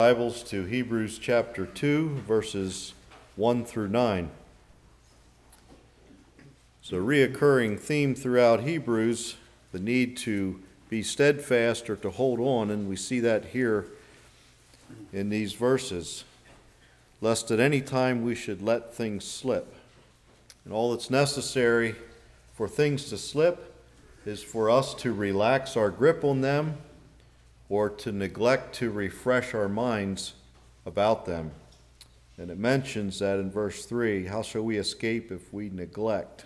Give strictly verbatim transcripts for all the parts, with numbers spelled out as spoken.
Bibles to Hebrews chapter two, verses one through nine. It's a reoccurring theme throughout Hebrews, the need to be steadfast or to hold on, and we see that here in these verses, lest at any time we should let things slip. And all that's necessary for things to slip is for us to relax our grip on them or to neglect to refresh our minds about them. And it mentions that in verse three, how shall we escape if we neglect?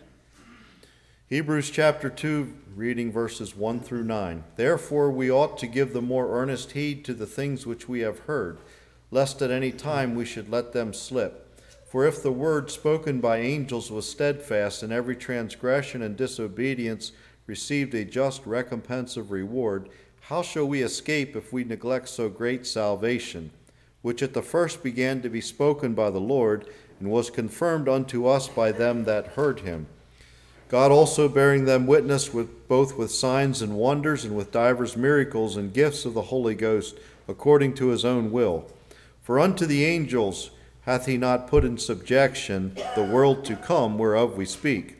Hebrews chapter two, reading verses one through nine. Therefore we ought to give the more earnest heed to the things which we have heard, lest at any time we should let them slip. For if the word spoken by angels was steadfast, and every transgression and disobedience received a just recompense of reward, how shall we escape if we neglect so great salvation, which at the first began to be spoken by the Lord, and was confirmed unto us by them that heard him? God also bearing them witness with both with signs and wonders, and with divers miracles and gifts of the Holy Ghost, according to his own will. For unto the angels hath he not put in subjection the world to come, whereof we speak.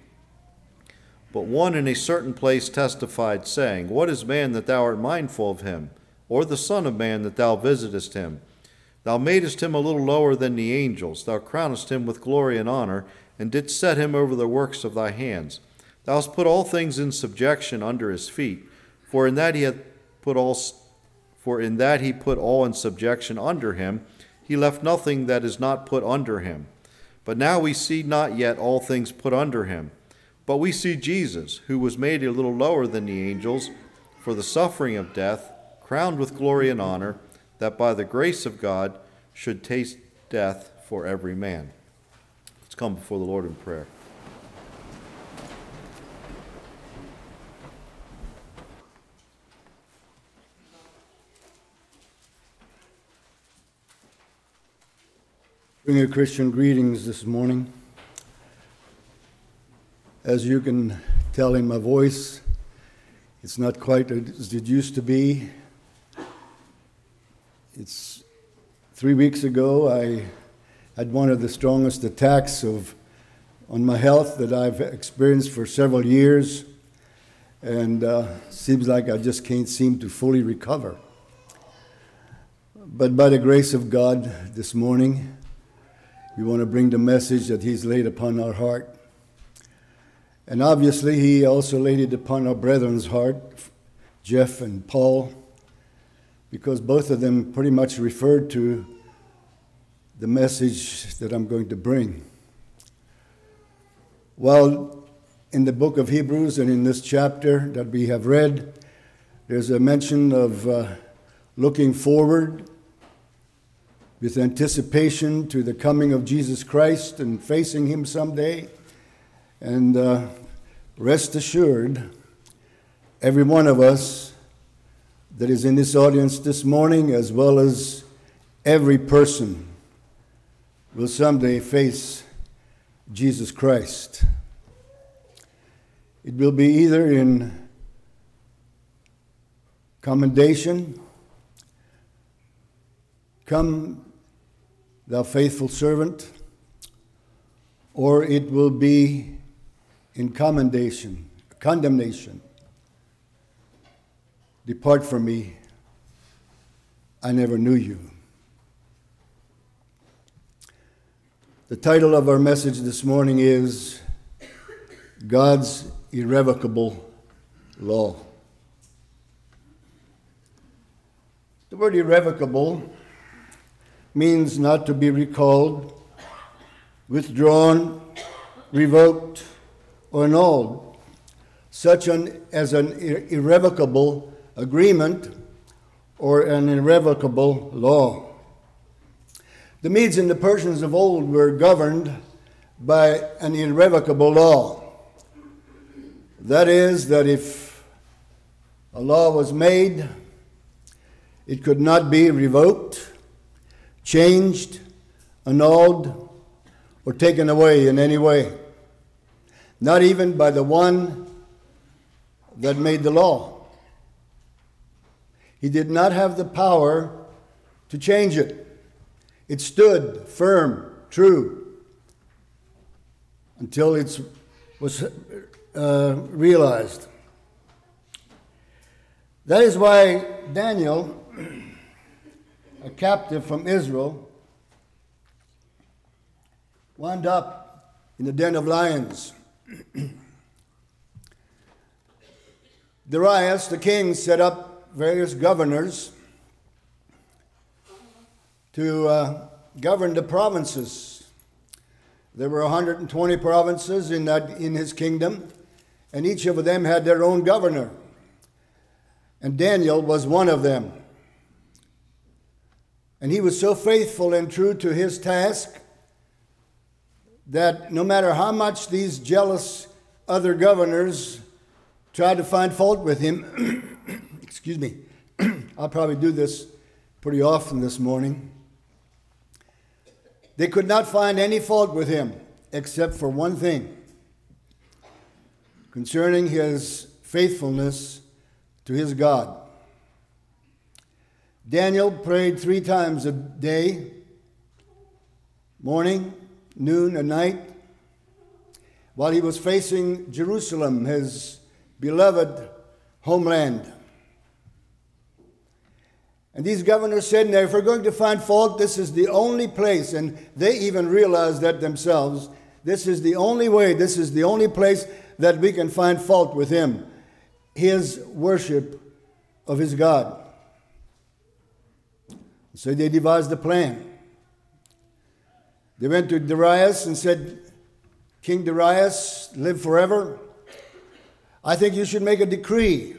But one in a certain place testified, saying, What is man that thou art mindful of him? Or the son of man that thou visitest him? Thou madest him a little lower than the angels. Thou crownest him with glory and honor, and didst set him over the works of thy hands. Thou hast put all things in subjection under his feet. For in that he hath put all, for in that he put all in subjection under him, he left nothing that is not put under him. But now we see not yet all things put under him. But we see Jesus, who was made a little lower than the angels, for the suffering of death, crowned with glory and honor, that by the grace of God should taste death for every man. Let's come before the Lord in prayer. Bring your Christian greetings this morning. As you can tell in my voice, it's not quite as it used to be. It's three weeks ago I had one of the strongest attacks of on my health that I've experienced for several years, and uh, seems like I just can't seem to fully recover. But by the grace of God, this morning, we want to bring the message that He's laid upon our heart. And obviously, He also laid it upon our brethren's heart, Jeff and Paul, because both of them pretty much referred to the message that I'm going to bring. While in the book of Hebrews and in this chapter that we have read, there's a mention of uh, looking forward with anticipation to the coming of Jesus Christ and facing Him someday. And uh, rest assured, every one of us that is in this audience this morning, as well as every person, will someday face Jesus Christ. It will be either in commendation, "Come, thou faithful servant," or it will be in commendation, condemnation. "Depart from me, I never knew you." The title of our message this morning is God's Irrevocable Law. The word irrevocable means not to be recalled, withdrawn, revoked, or annulled, such an, as an irrevocable agreement or an irrevocable law. The Medes and the Persians of old were governed by an irrevocable law. That is, that if a law was made, it could not be revoked, changed, annulled, or taken away in any way. Not even by the one that made the law. He did not have the power to change it. It stood firm, true, until it was uh, realized. That is why Daniel, a captive from Israel, wound up in the den of lions. Darius, the king, set up various governors to uh, govern the provinces. There were one hundred twenty provinces in that in his kingdom, and each of them had their own governor. And Daniel was one of them. And he was so faithful and true to his task that no matter how much these jealous other governors tried to find fault with him, excuse me, I'll probably do this pretty often this morning, they could not find any fault with him except for one thing, concerning his faithfulness to his God. Daniel prayed three times a day, morning, noon, and night, while he was facing Jerusalem, his beloved homeland. And these governors said, now, if we're going to find fault, this is the only place, and they even realized that themselves, this is the only way, this is the only place that we can find fault with him, his worship of his God. So they devised a plan. They went to Darius and said, King Darius, live forever. I think you should make a decree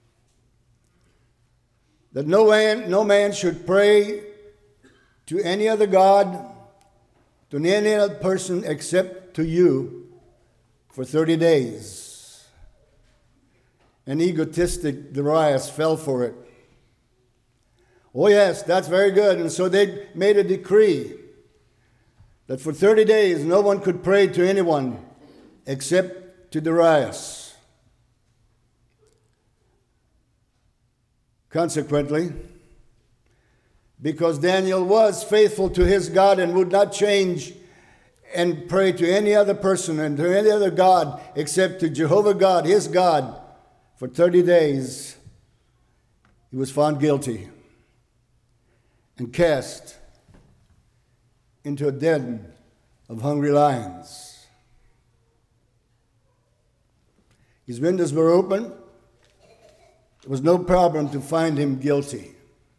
that no man, no man should pray to any other God, to any other person except to you for thirty days. And egotistic Darius fell for it. Oh yes, that's very good. And so they made a decree that for thirty days no one could pray to anyone except to Darius. Consequently, because Daniel was faithful to his God and would not change and pray to any other person and to any other God except to Jehovah God, his God, for thirty days, he was found guilty and cast into a den of hungry lions. His windows were open. There was no problem to find him guilty.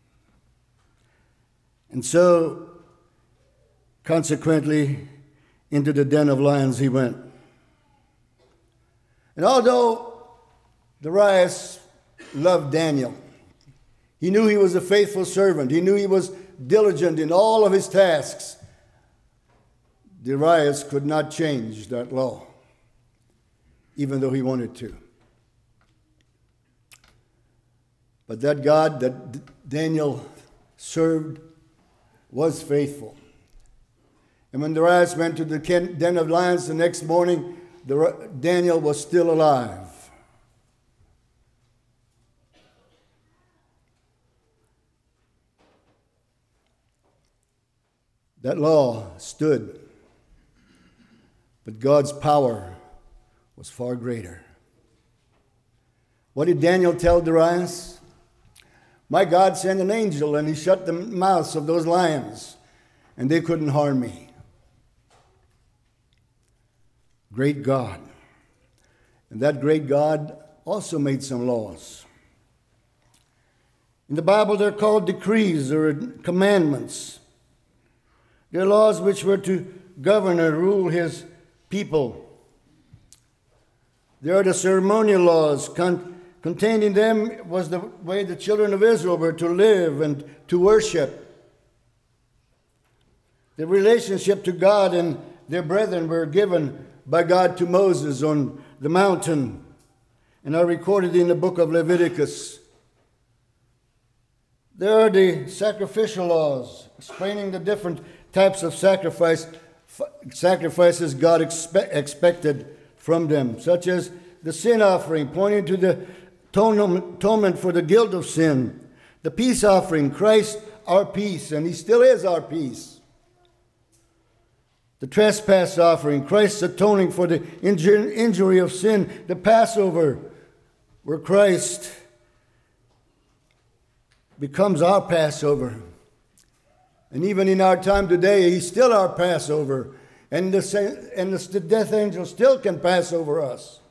And so, consequently, into the den of lions he went. And although Darius loved Daniel, he knew he was a faithful servant. He knew he was diligent in all of his tasks. Darius could not change that law, even though he wanted to. But that God that Daniel served was faithful. And when Darius went to the den of lions the next morning, Daniel was still alive. That law stood, but God's power was far greater. What did Daniel tell Darius? My God sent an angel and he shut the mouths of those lions and they couldn't harm me. Great God. And that great God also made some laws. In the Bible they're called decrees or commandments. They're laws which were to govern or rule his people. There are the ceremonial laws. Con- contained in them was the way the children of Israel were to live and to worship. The relationship to God and their brethren were given by God to Moses on the mountain and are recorded in the book of Leviticus. There are the sacrificial laws explaining the different types of sacrifice, sacrifices God expe- expected from them, such as the sin offering, pointing to the atonement for the guilt of sin, the peace offering, Christ our peace, and he still is our peace. The trespass offering, Christ's atoning for the injur- injury of sin, the Passover, where Christ becomes our Passover. And even in our time today, he's still our Passover. And the, and the death angel still can pass over us.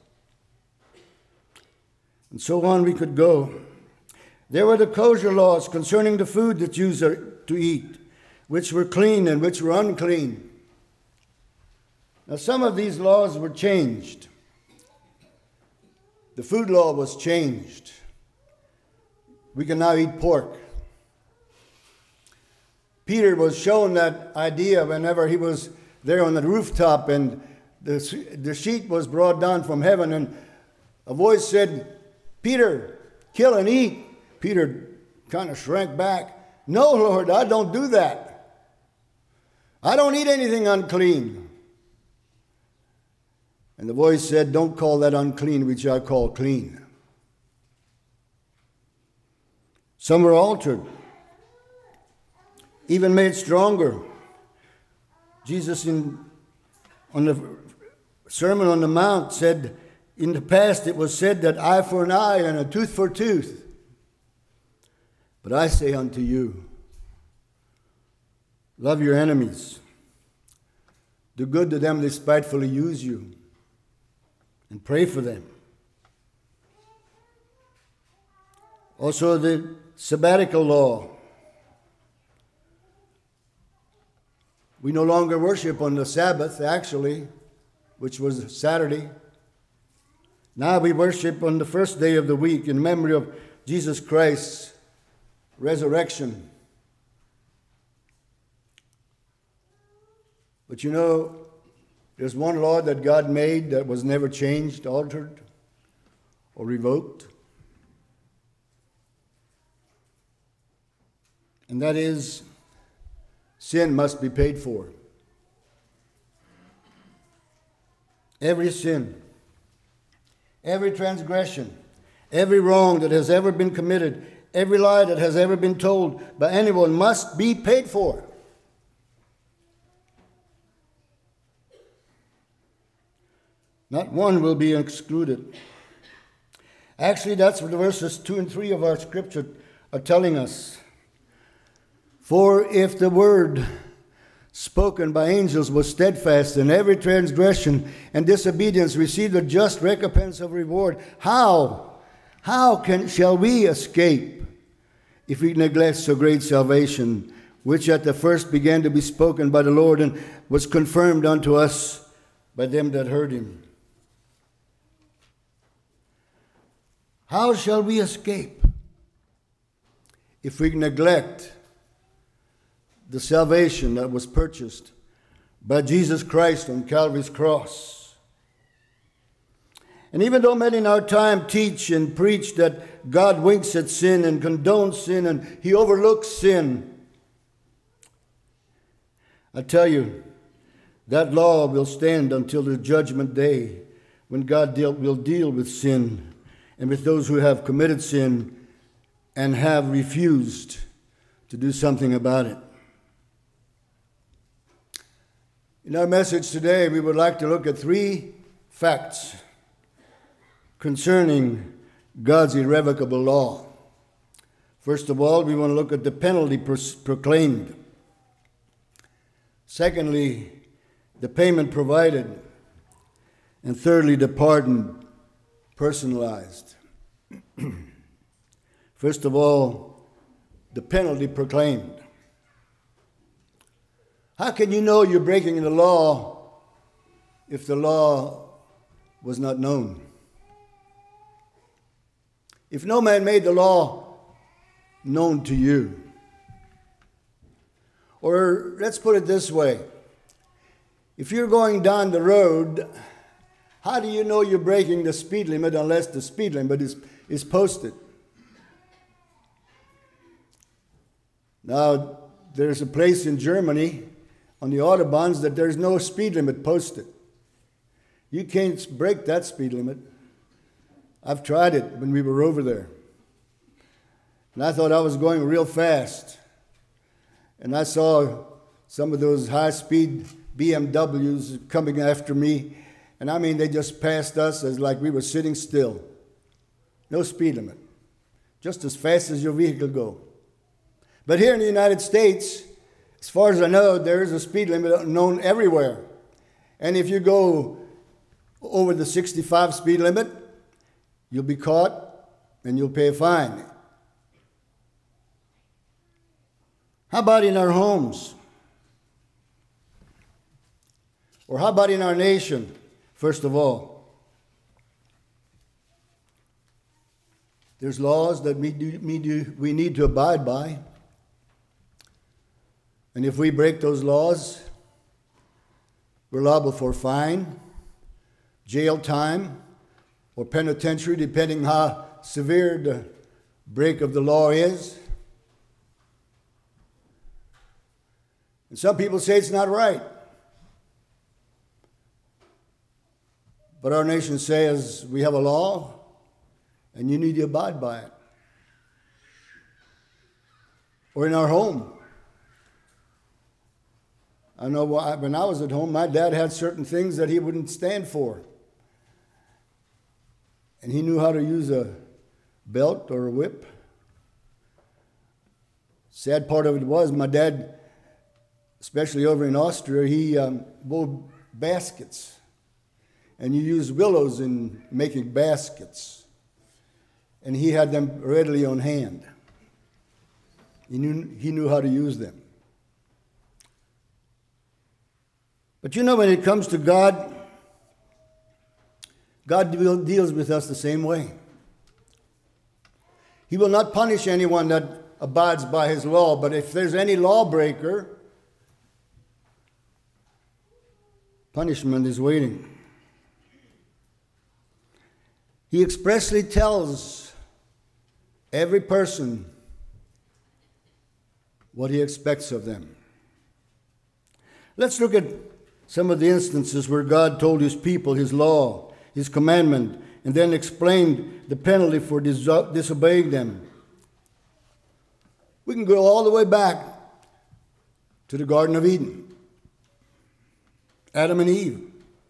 And so on we could go. There were the kosher laws concerning the food that Jews are to eat, which were clean and which were unclean. Now some of these laws were changed. The food law was changed. We can now eat pork. Peter was shown that idea whenever he was there on the rooftop and the, the sheet was brought down from heaven, and a voice said, "Peter, kill and eat." Peter kind of shrank back. "No, Lord, I don't do that. I don't eat anything unclean." And the voice said, "Don't call that unclean which I call clean." Some were altered, even made stronger. Jesus in, on the Sermon on the Mount said, in the past it was said that eye for an eye and a tooth for a tooth. But I say unto you, love your enemies. Do good to them that spitefully use you. And pray for them. Also the sabbatical law. We no longer worship on the Sabbath, actually, which was Saturday. Now we worship on the first day of the week in memory of Jesus Christ's resurrection. But you know, there's one law that God made that was never changed, altered, or revoked. And that is, sin must be paid for. Every sin, every transgression, every wrong that has ever been committed, every lie that has ever been told by anyone must be paid for. Not one will be excluded. Actually, that's what the verses two and three of our scripture are telling us. For if the word spoken by angels was steadfast, and every transgression and disobedience received a just recompense of reward, how, how can shall we escape if we neglect so great salvation, which at the first began to be spoken by the Lord and was confirmed unto us by them that heard him? How shall we escape if we neglect the salvation that was purchased by Jesus Christ on Calvary's cross? And even though many in our time teach and preach that God winks at sin and condones sin and he overlooks sin, I tell you, that law will stand until the judgment day when God deal, will deal with sin and with those who have committed sin and have refused to do something about it. In our message today, we would like to look at three facts concerning God's irrevocable law. First of all, we want to look at the penalty proclaimed. Secondly, the payment provided. And thirdly, the pardon personalized. First of all, the penalty proclaimed. How can you know you're breaking the law if the law was not known? If no man made the law known to you. Or let's put it this way. If you're going down the road, how do you know you're breaking the speed limit unless the speed limit is, is posted? Now, there's a place in Germany on the Autobahns that there's no speed limit posted. You can't break that speed limit. I've tried it when we were over there. And I thought I was going real fast. and I saw some of those high-speed B M Ws coming after me, and I mean, they just passed us as like we were sitting still. No speed limit, just as fast as your vehicle go. But here in the United States, as far as I know, there is a speed limit known everywhere. And if you go over the sixty-five speed limit, you'll be caught and you'll pay a fine. How about in our homes? Or how about in our nation, first of all? There's laws that we, do, we, do, we need to abide by. And if we break those laws, we're liable for fine, jail time, or penitentiary, depending how severe the break of the law is. And some people say it's not right. But our nation says we have a law, and you need to abide by it. Or in our home. I know when I was at home, my dad had certain things that he wouldn't stand for. And he knew how to use a belt or a whip. Sad part of it was my dad, especially over in Austria, he um, wove baskets. And you use willows in making baskets. And he had them readily on hand. He knew, he knew how to use them. But you know, when it comes to God, God deals with us the same way. He will not punish anyone that abides by his law, but if there's any lawbreaker, punishment is waiting. He expressly tells every person what he expects of them. Let's look at some of the instances where God told his people his law, his commandment, and then explained the penalty for dis- disobeying them. We can go all the way back to the Garden of Eden. Adam and Eve.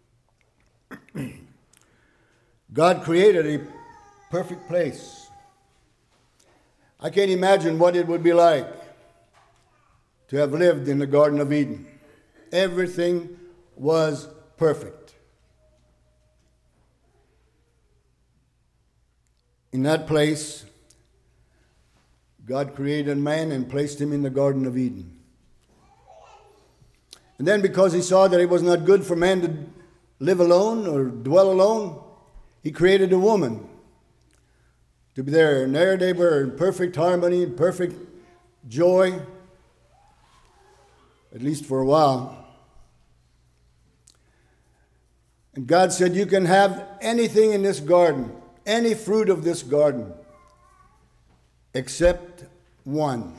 God created a perfect place. I can't imagine what it would be like to have lived in the Garden of Eden. Everything was perfect. In that place, God created man and placed him in the Garden of Eden. And then because he saw that it was not good for man to live alone or dwell alone, he created a woman to be there. And there they were in perfect harmony, in perfect joy, at least for a while. And God said, you can have anything in this garden, any fruit of this garden, except one.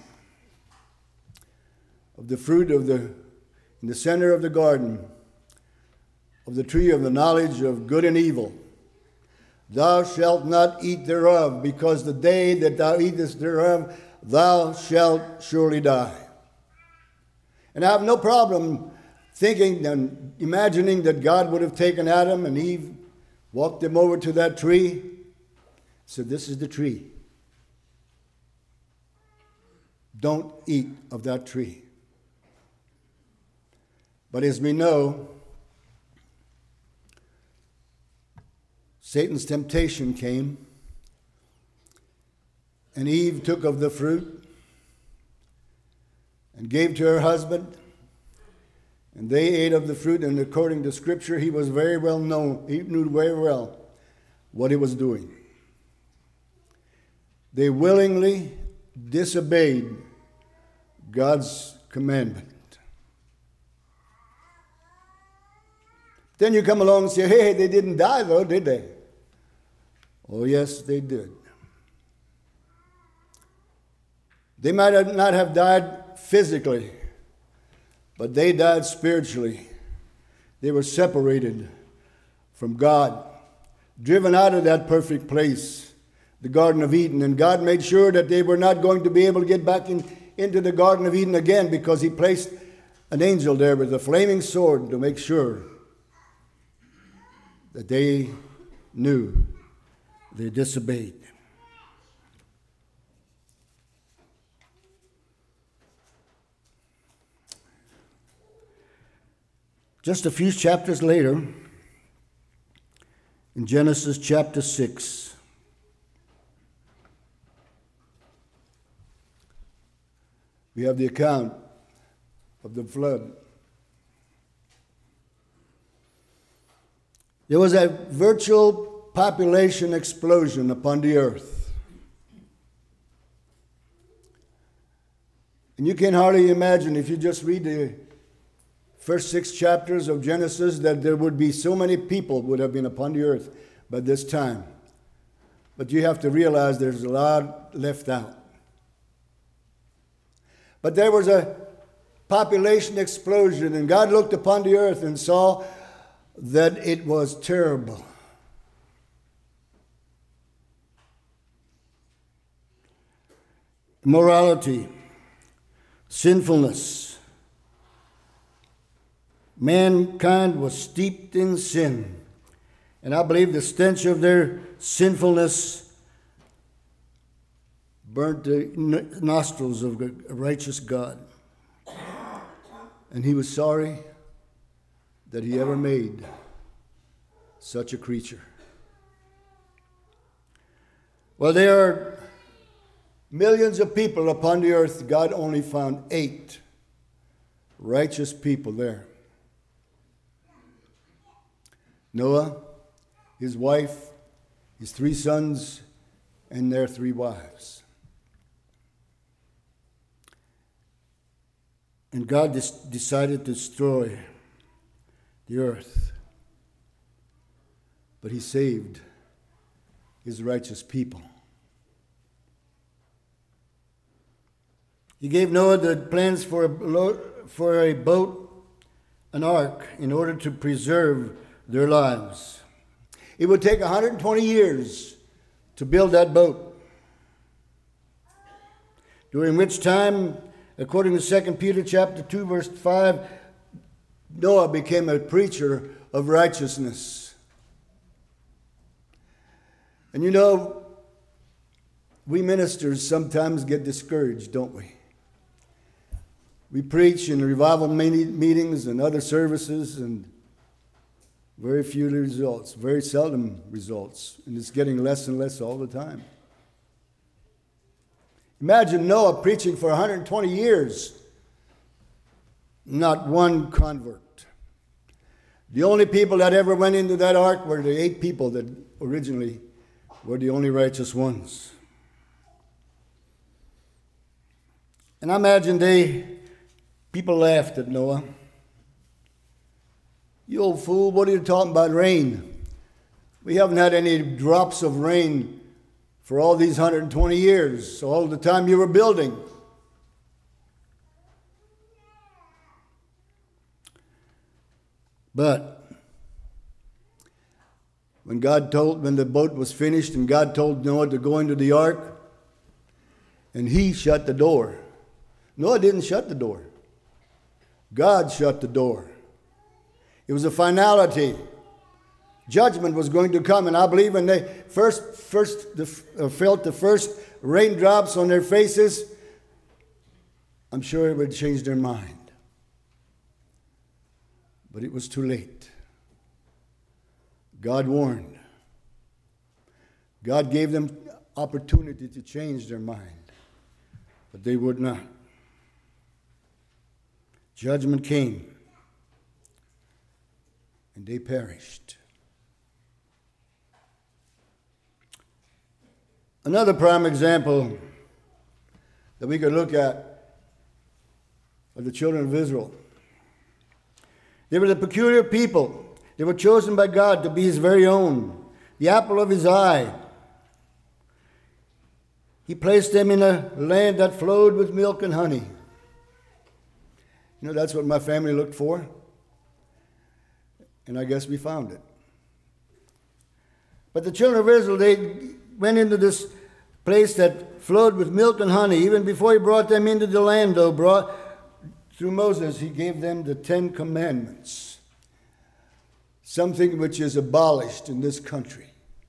Of the fruit of the, in the center of the garden, of the tree of the knowledge of good and evil. Thou shalt not eat thereof, because the day that thou eatest thereof, thou shalt surely die. And I have no problem thinking and imagining that God would have taken Adam and Eve, walked them over to that tree, said, this is the tree. Don't eat of that tree. But as we know, Satan's temptation came, and Eve took of the fruit and gave to her husband, and they ate of the fruit, and according to Scripture, he was very well known. He knew very well what he was doing. They willingly disobeyed God's commandment. Then you come along and say, hey, they didn't die though, did they? Oh, yes, they did. They might have not have died physically, but they died spiritually. They were separated from God, driven out of that perfect place, the Garden of Eden. And God made sure that they were not going to be able to get back in, into the Garden of Eden again because he placed an angel there with a flaming sword to make sure that they knew they disobeyed. Just a few chapters later, in Genesis chapter six, we have the account of the flood. There was a virtual population explosion upon the earth. And you can hardly imagine, if you just read the first six chapters of Genesis, that there would be so many people would have been upon the earth by this time. But you have to realize there's a lot left out. But there was a population explosion, and God looked upon the earth and saw that it was terrible. Immorality, sinfulness. Mankind was steeped in sin. And I believe the stench of their sinfulness burnt the nostrils of a righteous God. And he was sorry that he ever made such a creature. Well, there are millions of people upon the earth. God only found eight righteous people there. Noah, his wife, his three sons, and their three wives. And God des- decided to destroy the earth. But he saved his righteous people. He gave Noah the plans for a, lo- for a boat, an ark, in order to preserve their lives. It would take one hundred twenty years to build that boat, during which time, according to Second Peter chapter two, verse five, Noah became a preacher of righteousness. And you know, we ministers sometimes get discouraged, don't we? We preach in revival meetings and other services, and very few results, very seldom results, and it's getting less and less all the time. Imagine Noah preaching for one hundred twenty years, not one convert. The only people that ever went into that ark were the eight people that originally were the only righteous ones. And I imagine they, people laughed at Noah. You old fool, what are you talking about rain? We haven't had any drops of rain for all these one hundred twenty years, all the time you were building. But when God told, when the boat was finished and God told Noah to go into the ark, and he shut the door. Noah didn't shut the door. God shut the door. It was a finality. Judgment was going to come, and I believe when they first first the, uh, felt the first raindrops on their faces, I'm sure it would change their mind. But it was too late. God warned. God gave them opportunity to change their mind, but they would not. Judgment came, and they perished. Another prime example that we could look at are the children of Israel. They were the peculiar people. They were chosen by God to be his very own, the apple of his eye. He placed them in a land that flowed with milk and honey. You know, that's what my family looked for. And I guess we found it. But the children of Israel, they went into this place that flowed with milk and honey. Even before he brought them into the land, though, brought through Moses, he gave them the Ten Commandments, something which is abolished in this country.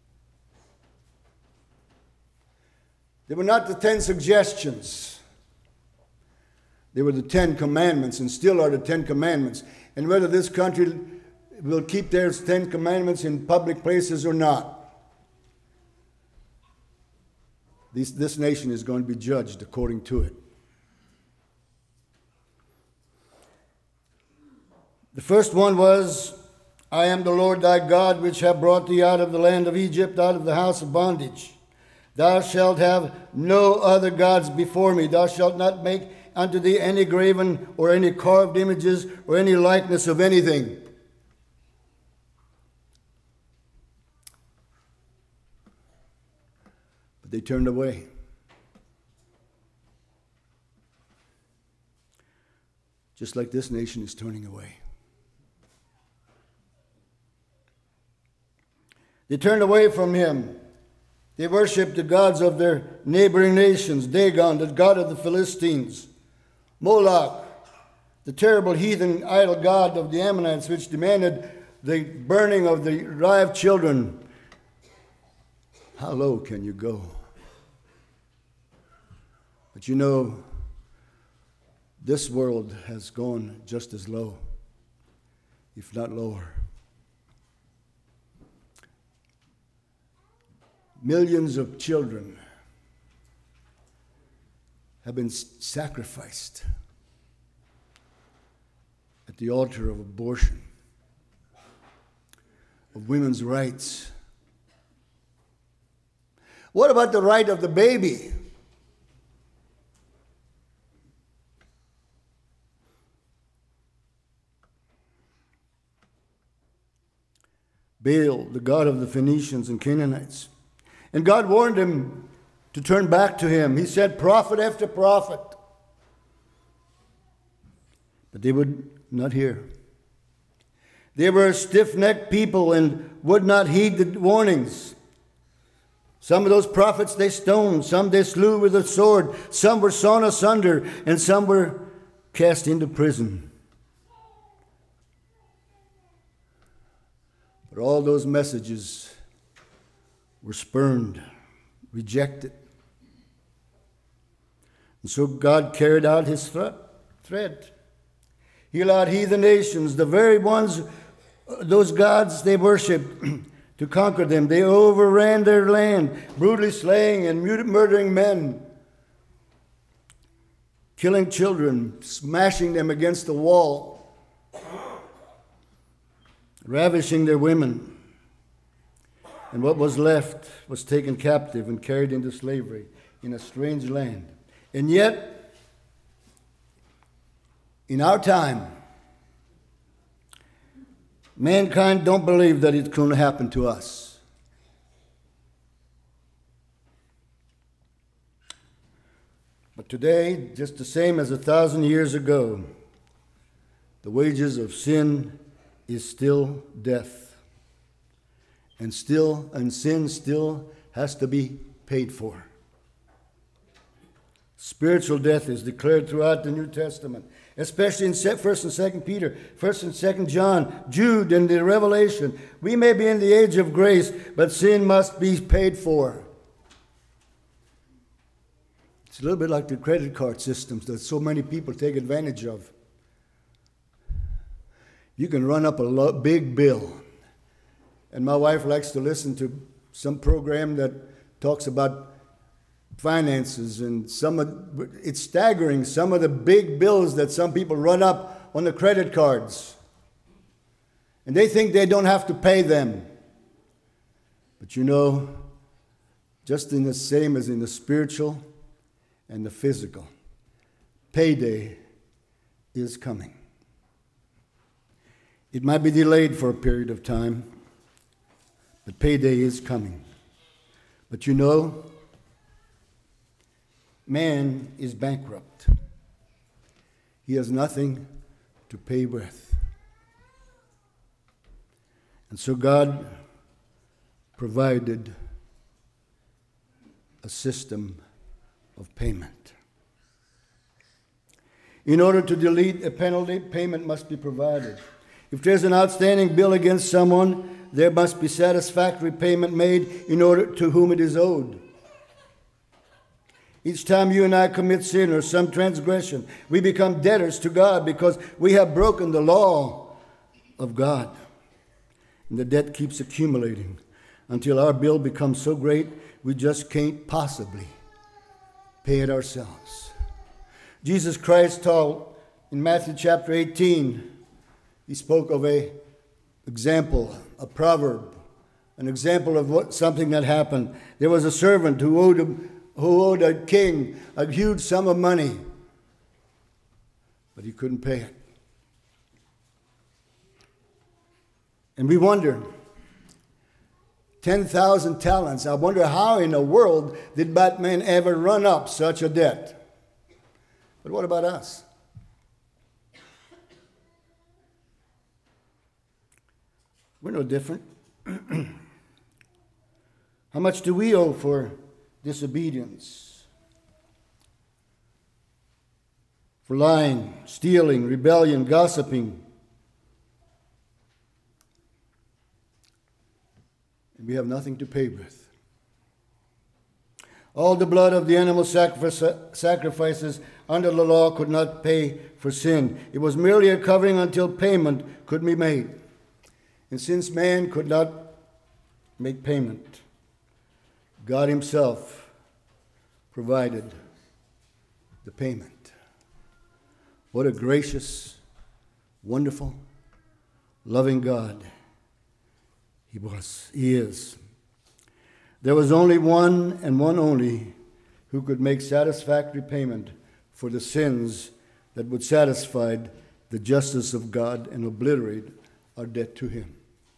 They were not the Ten Suggestions. They were the Ten Commandments, and still are the Ten Commandments. And whether this country will keep their Ten Commandments in public places or not, this, this nation is going to be judged according to it. The first one was, I am the Lord thy God, which have brought thee out of the land of Egypt, out of the house of bondage. Thou shalt have no other gods before me. Thou shalt not make unto thee any graven or any carved images or any likeness of anything. But they turned away. Just like this nation is turning away. They turned away from him. They worshipped the gods of their neighboring nations, Dagon, the god of the Philistines, Moloch, the terrible heathen idol god of the Ammonites, which demanded the burning of the live children. How low can you go? But you know, this world has gone just as low, if not lower. Millions of children have been sacrificed at the altar of abortion, of women's rights. What about the right of the baby? Baal, the god of the Phoenicians and Canaanites. And God warned him to turn back to him. He sent prophet after prophet. But they would not hear. They were a stiff-necked people and would not heed the warnings. Some of those prophets they stoned, some they slew with a sword, some were sawn asunder, and some were cast into prison. But all those messages were spurned, rejected. And so God carried out his threat. He allowed heathen nations, the very ones, those gods they worshipped, to conquer them. They overran their land, brutally slaying and murdering men, killing children, smashing them against the wall, ravishing their women. And what was left was taken captive and carried into slavery in a strange land. And yet, in our time, mankind don't believe that it's going to happen to us. But today, just the same as a thousand years ago, the wages of sin is still death. And still, and sin still has to be paid for. Spiritual death is declared throughout the New Testament, especially in First and Second Peter, First and Second John, Jude, and the Revelation. We may be in the age of grace, but sin must be paid for. It's a little bit like the credit card systems that so many people take advantage of. You can run up a lo- big bill. And my wife likes to listen to some program that talks about finances, and some of, it's staggering, some of the big bills that some people run up on the credit cards. And they think they don't have to pay them. But you know, just in the same as in the spiritual and the physical, payday is coming. It might be delayed for a period of time, but payday is coming. But you know, man is bankrupt. He has nothing to pay with. And so God provided a system of payment. In order to delete a penalty, payment must be provided. If there's an outstanding bill against someone, there must be satisfactory payment made in order to whom it is owed. Each time you and I commit sin or some transgression, we become debtors to God because we have broken the law of God. And the debt keeps accumulating until our bill becomes so great we just can't possibly pay it ourselves. Jesus Christ taught in Matthew chapter eighteen, he spoke of a example, a proverb, an example of what something that happened. There was a servant who owed a, who owed a king a huge sum of money, but he couldn't pay it. And we wonder, ten thousand talents, I wonder how in the world did Batman ever run up such a debt? But what about us? We're no different. How much do we owe for disobedience? For lying, stealing, rebellion, gossiping? And we have nothing to pay with. All the blood of the animal sacrifices under the law could not pay for sin. It was merely a covering until payment could be made. And since man could not make payment, God himself provided the payment. What a gracious, wonderful, loving God he was, he is. There was only one and one only who could make satisfactory payment for the sins that would satisfy the justice of God and obliterate our debt to him.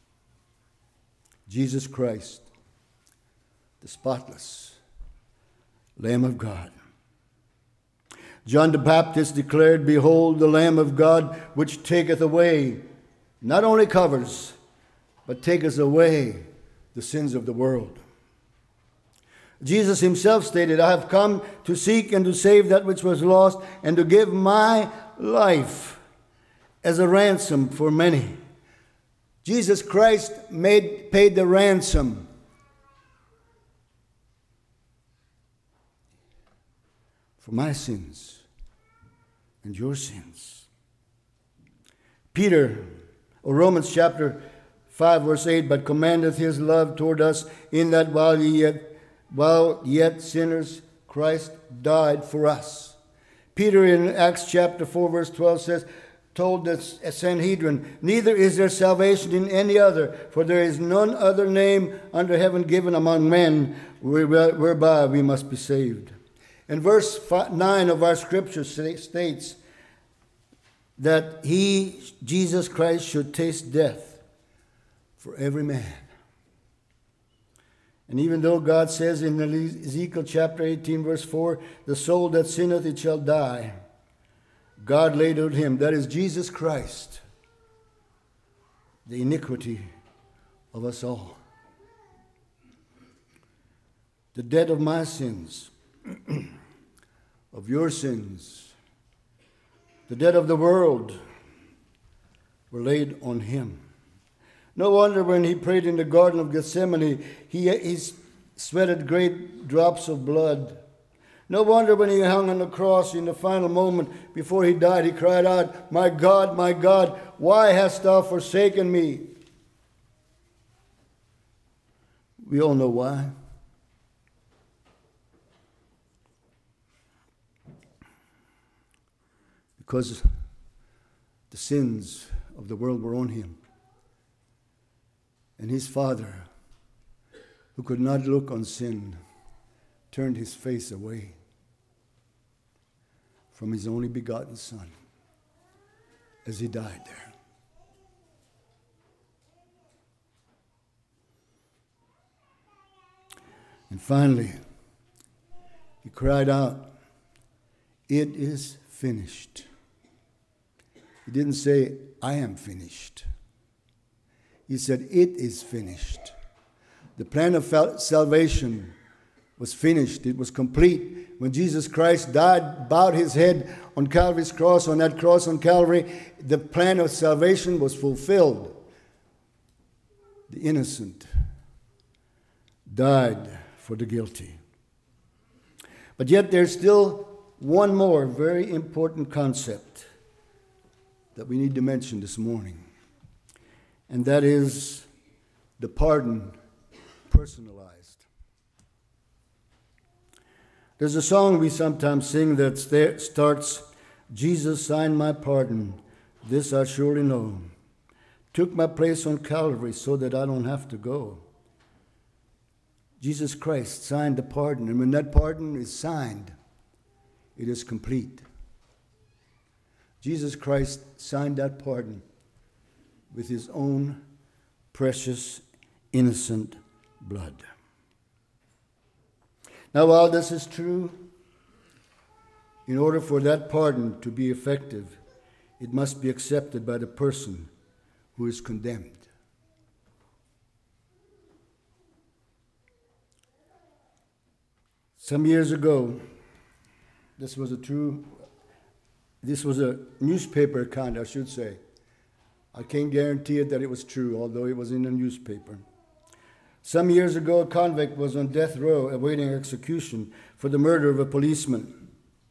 Jesus Christ, the spotless Lamb of God. John the Baptist declared, "Behold the Lamb of God, which taketh away," not only covers, but taketh away the sins of the world. Jesus himself stated, "I have come to seek and to save that which was lost, and to give my life as a ransom for many." Jesus Christ made, paid the ransom. For my sins and your sins. Peter, or Romans chapter five, verse eight, "But commandeth his love toward us, in that while ye yet While yet sinners, Christ died for us." Peter in Acts chapter four, verse twelve says, told the Sanhedrin, "Neither is there salvation in any other, for there is none other name under heaven given among men whereby we must be saved." And verse nine of our scripture states that he, Jesus Christ, should taste death for every man. And even though God says in Ezekiel chapter eighteen, verse four, "The soul that sinneth, it shall die," God laid on him, that is Jesus Christ, the iniquity of us all. The debt of my sins, of your sins, the debt of the world were laid on him. No wonder when he prayed in the Garden of Gethsemane, he, he sweated great drops of blood. No wonder when he hung on the cross in the final moment before he died, he cried out, "My God, my God, why hast thou forsaken me?" We all know why. Because the sins of the world were on him. And his Father, who could not look on sin, turned his face away from his only begotten Son as he died there. And finally, he cried out, "It is finished." He didn't say, "I am finished." He said, "It is finished." The plan of salvation was finished. It was complete. When Jesus Christ died, bowed his head on Calvary's cross, on that cross on Calvary, the plan of salvation was fulfilled. The innocent died for the guilty. But yet there's still one more very important concept that we need to mention this morning, and that is the pardon personalized. There's a song we sometimes sing that sta- starts, Jesus signed my pardon, this I surely know. Took my place on Calvary so that I don't have to go. Jesus Christ signed the pardon, and when that pardon is signed, it is complete. Jesus Christ signed that pardon with his own precious, innocent blood. Now, while this is true, in order for that pardon to be effective, it must be accepted by the person who is condemned. Some years ago, this was a true, this was a newspaper account, I should say. I can't guarantee it that it was true, although it was in a newspaper. Some years ago, a convict was on death row awaiting execution for the murder of a policeman.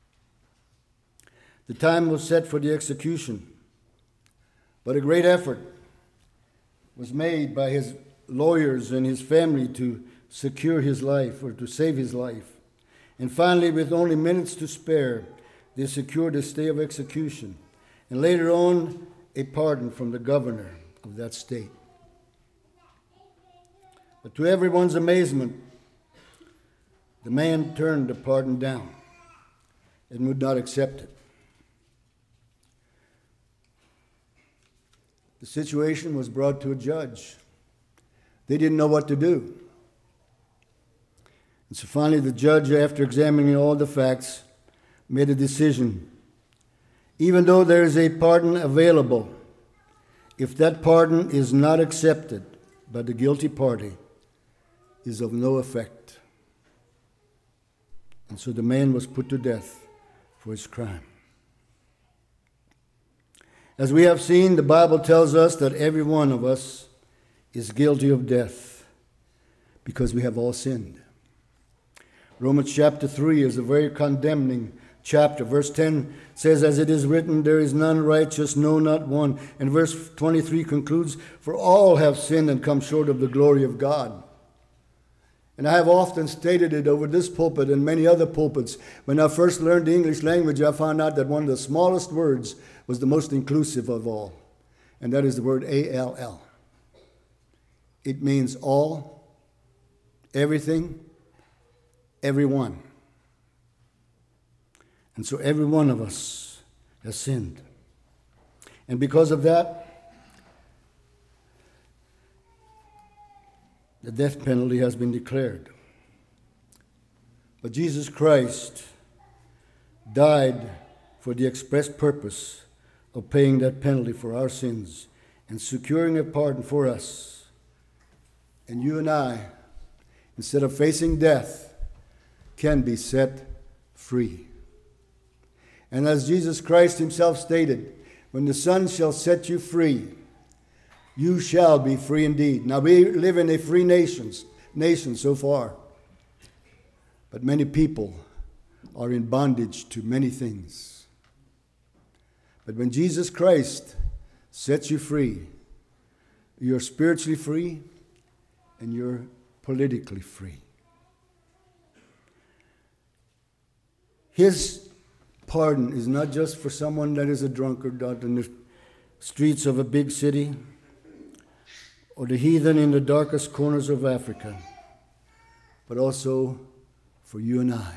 The time was set for the execution, but a great effort was made by his lawyers and his family to secure his life or to save his life. And finally, with only minutes to spare, they secured a stay of execution, and later on, a pardon from the governor of that state. But to everyone's amazement, the man turned the pardon down and would not accept it. The situation was brought to a judge. They didn't know what to do. And so finally the judge, after examining all the facts, made a decision. Even though there is a pardon available, if that pardon is not accepted by the guilty party, is of no effect. And so the man was put to death for his crime. As we have seen, the Bible tells us that every one of us is guilty of death because we have all sinned. Romans chapter three is a very condemning chapter. Verse ten says, as it is written, there is none righteous, no, not one. And verse twenty-three concludes, for all have sinned and come short of the glory of God. And I have often stated it over this pulpit and many other pulpits. When I first learned the English language, I found out that one of the smallest words was the most inclusive of all. And that is the word A L L. It means all, everything, everyone. And so every one of us has sinned. And because of that, the death penalty has been declared. But Jesus Christ died for the express purpose of paying that penalty for our sins and securing a pardon for us. And you and I, instead of facing death, can be set free. And as Jesus Christ himself stated, when the Son shall set you free, you shall be free indeed. Now, we live in a free nations, nation so far. But many people are in bondage to many things. But when Jesus Christ sets you free, you're spiritually free and you're politically free. His pardon is not just for someone that is a drunkard out in the streets of a big city, or the heathen in the darkest corners of Africa, but also for you and I.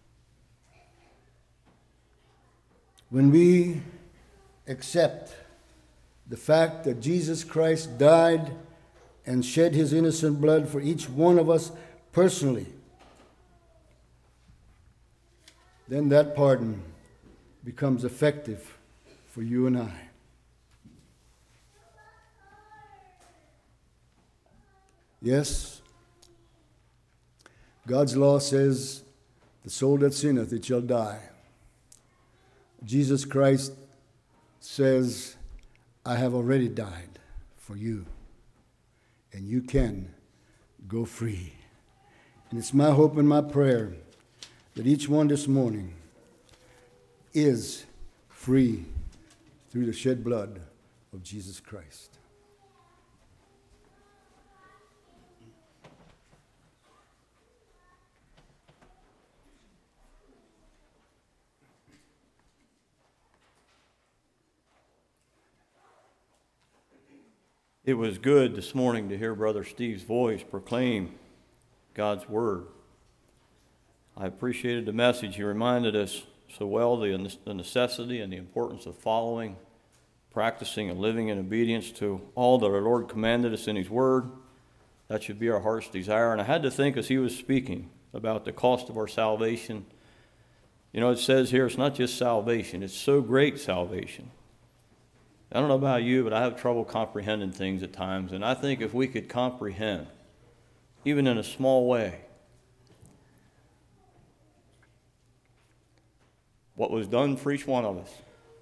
When we accept the fact that Jesus Christ died and shed his innocent blood for each one of us personally, then that pardon becomes effective for you and I. Yes, God's law says, the soul that sinneth, it shall die. Jesus Christ says, I have already died for you, and you can go free. And it's my hope and my prayer that each one this morning is free through the shed blood of Jesus Christ. It was good this morning to hear Brother Steve's voice proclaim God's Word. I appreciated the message. He reminded us so well the, the necessity and the importance of following, practicing, and living in obedience to all that our Lord commanded us in His Word. That should be our heart's desire. And I had to think as he was speaking about the cost of our salvation. You know, it says here it's not just salvation, it's so great salvation. I don't know about you, but I have trouble comprehending things at times. And I think if we could comprehend, even in a small way, what was done for each one of us,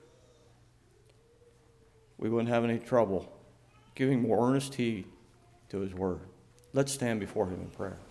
we wouldn't have any trouble giving more earnest heed to His Word. Let's stand before Him in prayer.